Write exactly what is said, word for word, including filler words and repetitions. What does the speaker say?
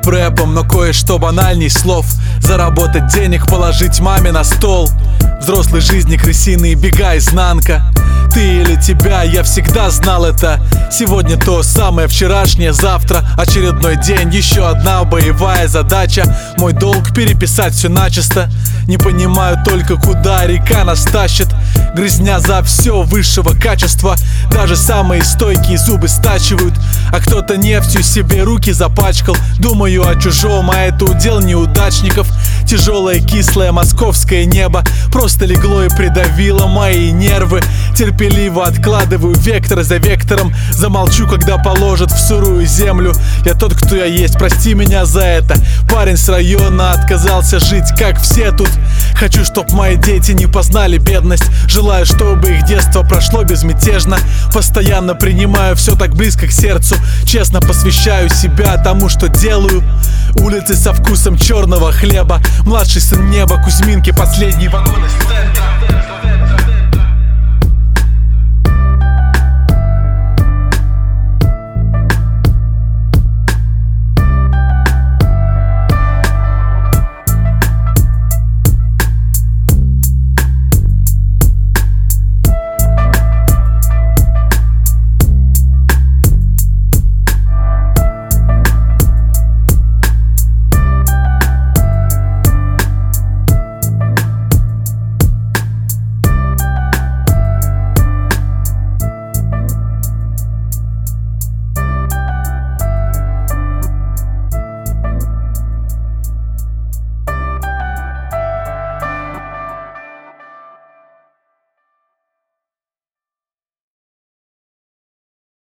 в рэпом, но кое-что банальней слов. Заработать денег, положить маме на стол. Взрослой жизни крысиные бега, изнанка. Ты или тебя, я всегда знал это. Сегодня то самое, вчерашнее, завтра очередной день, еще одна боевая задача. Мой долг переписать все начисто. Не понимаю только, куда река нас тащит. Грызня за все высшего качества. Даже самые стойкие зубы стачивают. А кто-то нефтью себе руки запачкал. Думаю о чужом, а это удел неудачников. Тяжелое кислое московское небо просто легло и придавило мои нервы. Терпеливо откладываю вектор за вектором. Замолчу, когда положат в сырую землю. Я тот, кто я есть, прости меня за это. Парень с района отказался жить, как все тут. Хочу, чтоб мои дети не познали бедность. Желаю, чтобы их детство прошло безмятежно. Постоянно принимаю все так близко к сердцу. Честно посвящаю себя тому, что делаю. Улицы со вкусом черного хлеба. Младший сын неба, Кузьминки, последний вагон из центра.